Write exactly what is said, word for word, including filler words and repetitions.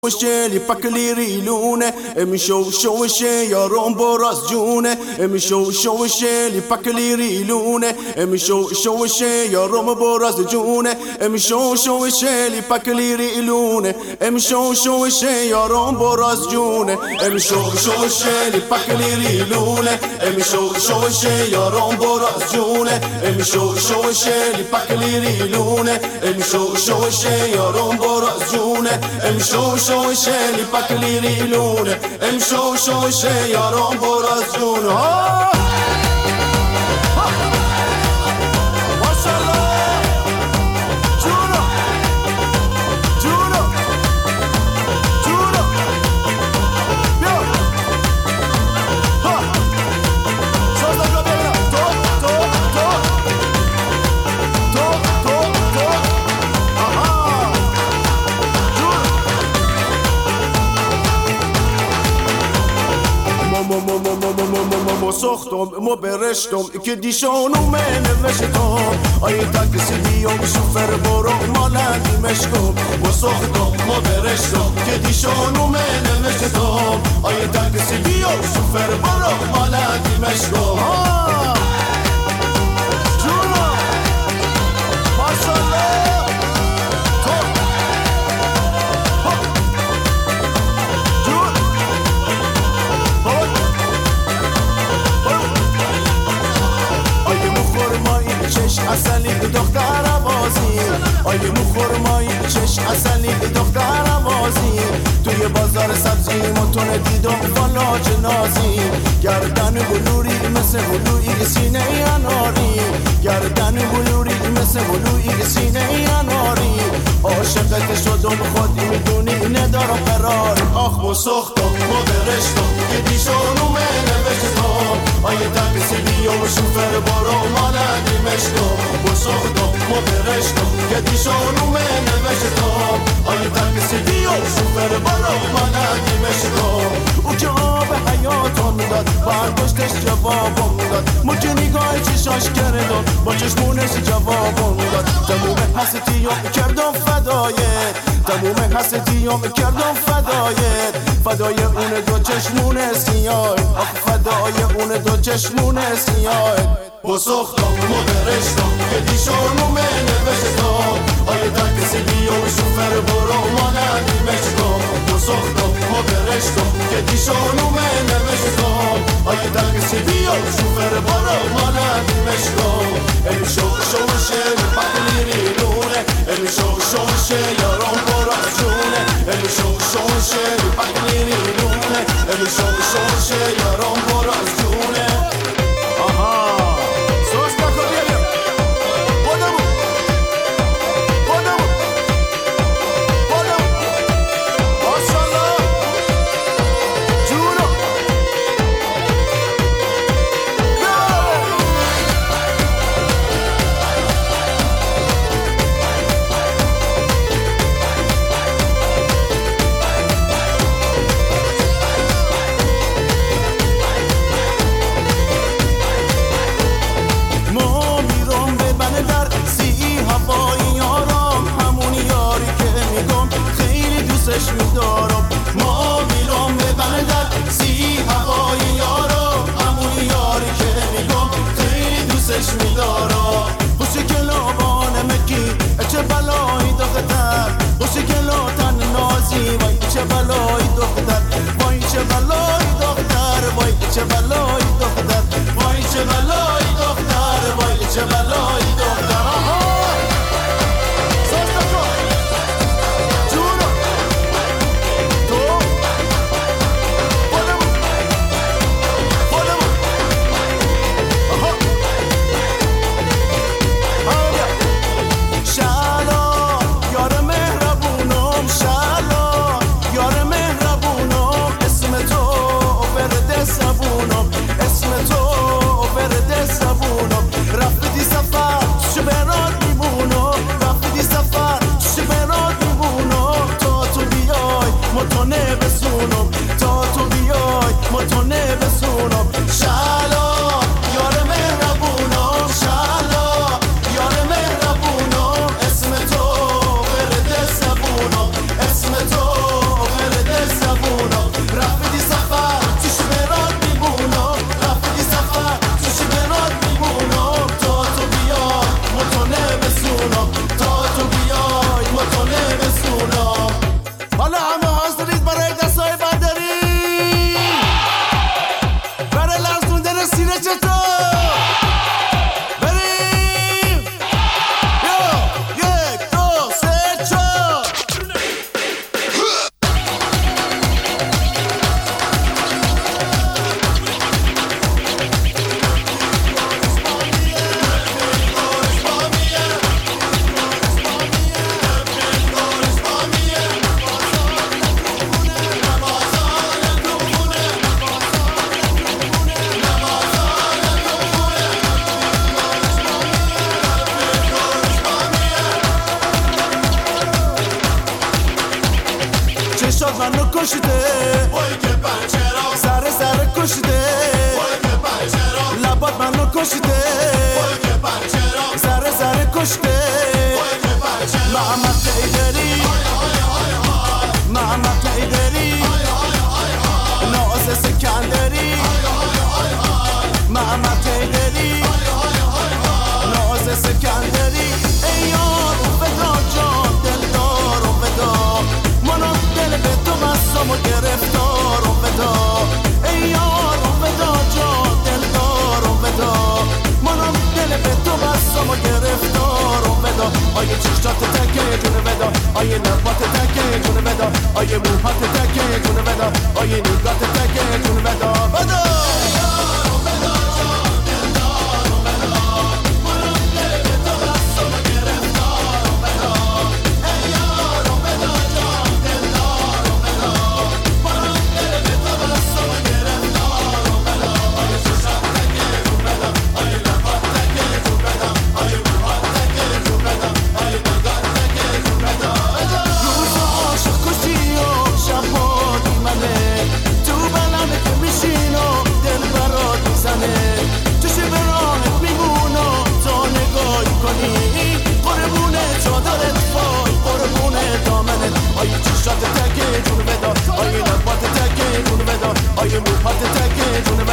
شلی پکلی ریلونه میشو شوشه یارم براز جونه میشو شوشه پکلی ریلونه میشو شوشه یارم براز جونه میشو شوشه پکلی ریلونه میشو شوشه یارم براز جونه میشو شوشه پکلی ریلونه میشو شوشه یارم براز جونه میشو شوشه پکلی ریلونه میشو شوشه یارم براز جونه میشو شوشه پکلی ریلونه امشو شوشه یارم براز جونه ساختم ما برشتم که دیشانو من نوشتم آیه تاکسی بیام شوفر برو مالندی مشکم ما ساختم ما برشتم که دیشانو من نوشتم آیه تاکسی بیام شوفر برو مالندی مشکم اصلی دختر آوازی آیه مخورمایی چش اصلی دختر آوازی توی بازار سبزی متونه دیدم والا جنازی گردن بلوری مثل بلوی سینه اناری گردن بلوری مثل بلوی سینه اناری عاشقت شدم خودی میدونی ندارم قرار آخ و سختم ما برشتم که دیشانو من نوشتم آیه تاکسی بیام شوفر برو مالندی مشتم و سختم ما برشتم که دیشانو من نوشتم آیه تاکسی بیام شوفر برو مالندی مشتم او که آب حیاتم داد برداشتش جوابم داد مجه نگاه چشاش کردم با چشمونش جوابم داد تموم حسیتیام کردم فدایت تموم حسیتیام کردم فدایت فدای اون دو چشمون سیاه آخ فدای اون دو چشمون سیاه با سختم ما برشتم که دیشانو من نوشتم آیه تاکسی بیام شوفر برو مالندی مشتم با سختم ما برشتم که دیشانو من نوشتم آیه تاکسی بیام شوفر برو مالندی مشتم امشو شوشه پکلی ریلونه امشو شوشه یارم براز جونه امشو شوشه پکلی ریلونه امشو شوشه یارم براز جونه میدارم ما میرم به بندر سی هوای یارم همون یاری که میگم خیلی دوستش میدارم خوشی کلابان مکی چه بلایی دختر خوشی کلاتن نازی وای چه بلایی دختر وای چه بلایی دختر وای چه بلایی دختر وای چه بلایی دختر وای چه بلایی دختر شالا یار مهربونم شالا منو کشیده سر سر کشیده لبات منو کشیده سر سر کشیده محمد حیدری محمد حیدری ناز سکندری محمد حیدری ناز سکندری ای یار فدا جان دلدار و فدا منو دل به تو بستم و گرفتار و فدا ای یار فدا جان دلدار و فدا منو دل به تو بستم و گرفتار و فدا آیه چشتات تکه جون فدا آیه لبات تکه جون فدا آیه موهات تکه جون فدا آیه نگات تکه جون فدا فدا آیه موهات تکه جون